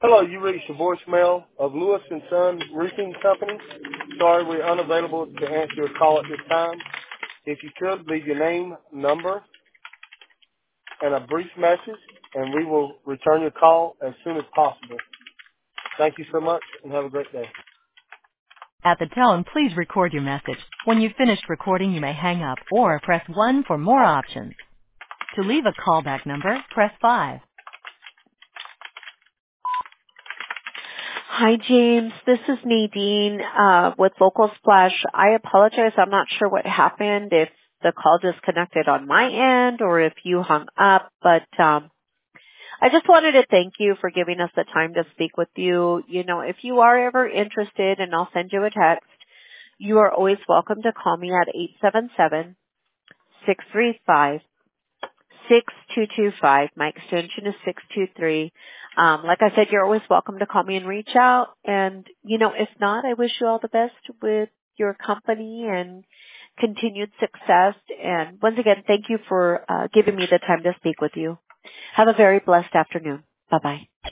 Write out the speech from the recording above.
Hello, you reached the voicemail of Lewis and Son Roofing Company. Sorry, we're unavailable to answer your call at this time. If you could, leave your name, number, and a brief message, and we will return your call as soon as possible. Thank you so much, and have a great day. At the tone, please record your message. When you've finished recording, you may hang up or press 1 for more options. To leave a callback number, press 5. Hi, James. This is Nadine with Local Splash. I apologize. I'm not sure what happened, if the call disconnected on my end or if you hung up, but I just wanted to thank you for giving us the time to speak with you. You know, if you are ever interested, and I'll send you a text, you are always welcome to call me at 877-635-6225. My extension is 623. Like I said, you're always welcome to call me and reach out. And, you know, if not, I wish you all the best with your company and continued success. And once again, thank you for giving me the time to speak with you. Have a very blessed afternoon. Bye-bye.